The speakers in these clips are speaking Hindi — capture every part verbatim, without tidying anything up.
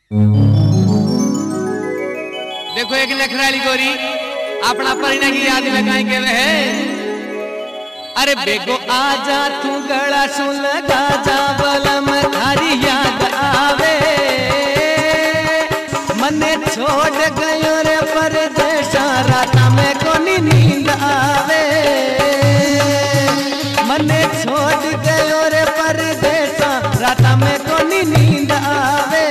देखो एक नखराली गोरी अपना परिणय की याद में कहीं के है, अरे बेगो आजा तू गला सुन लगा जा बलम थारी याद आवे, मने छोड़ गयो रे परदेसा राता में कोनी नींद आवे, मने छोड़ गयो रे परदेसा राता में कोनी नींद आवे।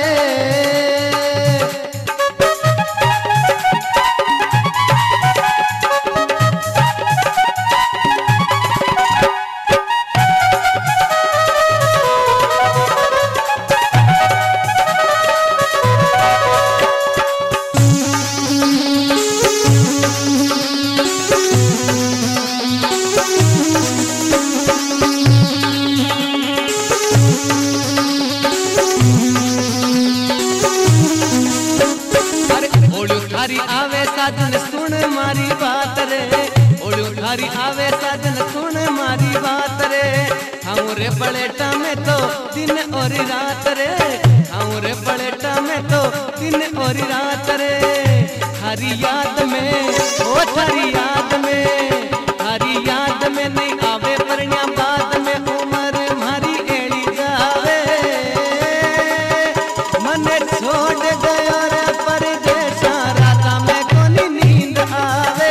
थारी आवे साजन सुन मारी बात रे, ओड़ो थारी आवे साजन सुन मारी बात रे, खाऊं रे पलेटा में तो दिन और रात रे, खाऊं रे पलेटा में तो दिन और रात रे, थारी याद में ओ थारी याद में, थारी याद में नहीं आवे परण्या बाद में उम्र मारी एड़ी जावे, मने छोड़ गयो रे परदेसा राता में कोनी नींद आवे।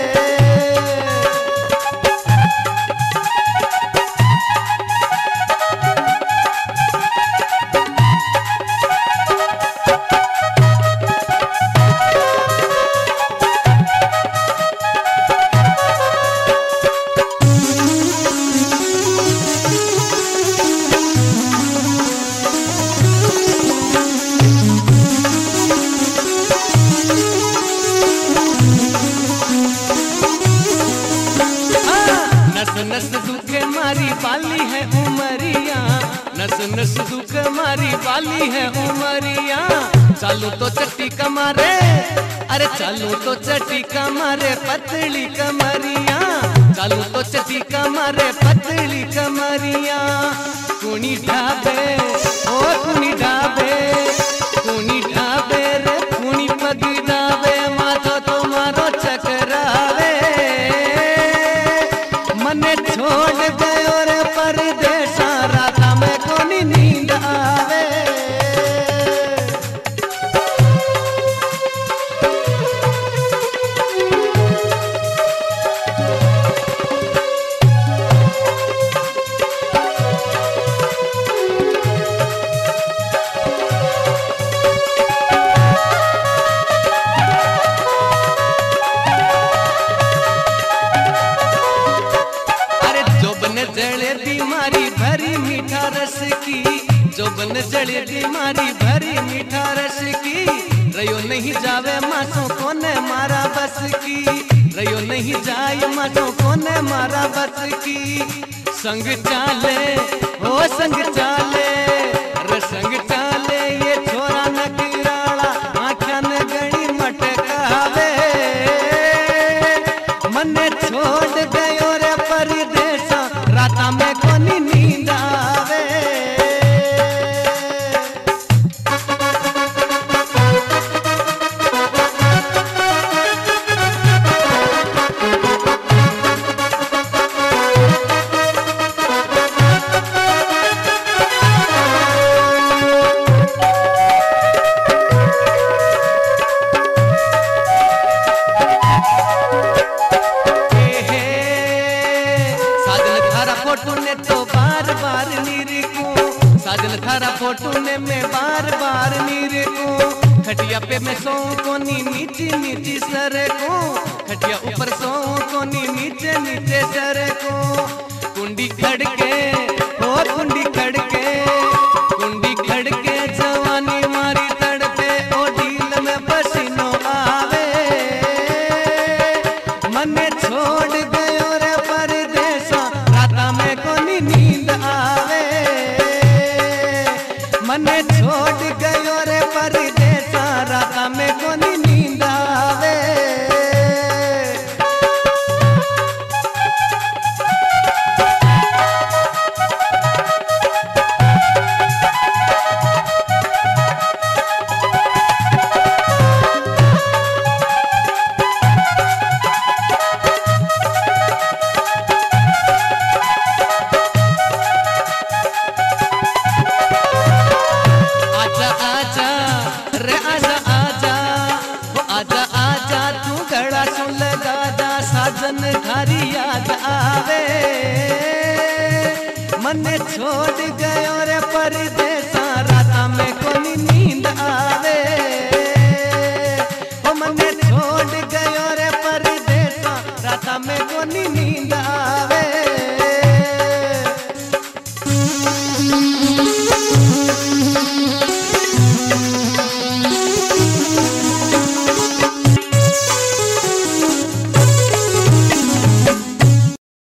नस दुख मारी बाली है उमरिया, नस नस दुख मारी बाली है उमरिया, चालू तो चट्टी कमारे, अरे चालू तो चट्टी कमारे पतली कमरिया, चालू तो चट्टी कमारे पतली कमरिया, कुनी ढाबे ओ कुनी ढाबे, कुनी ढाबे रे कुनी पग ढाबे, माथो तुम्हारो चकरावे, मने छोड़ गयो रे परदेसा राता में कोनी नींद आवे। जले बीमारी भरी मीठा रस की, जोबन जले बीमारी भरी मीठा रस की, रयो नहीं जावे मासों कोने मारा बस की, रयो नहीं जाए मासों कोने मारा बस की, संग चाले ओ संग चाले रे संग चाले ये छोरा नगराला आँखा न गणी मटकावे, मने छोड़ गयो रे परदेसा राता में कोनी नींद आवे। फोटो ने तो बार बार निरखूं, साजन थारा फोटो ने मैं बार बार निरखूं, खटिया पे मैं सोऊं कोनी नीचे नीचे सर को, खटिया ऊपर सोऊं कोनी नीचे नीचे सर को, कुंडी खड़के ओ कुंडी खड़के, कुंडी खड़के जवानी मारी तड़पे, ओ ढील में पसीनो आवे, मने छोड़ गयो रे परदेसा राता में कोनी नींद आवे, मने छोड़ गयो रे परदेसा राता में कोनी नींद आवे। छोड़ गयो रे परदेसा राता में कोनी नींद आवे ओ मने छोड़ गयो रे परदेसा राता में कोनी नींद आवे।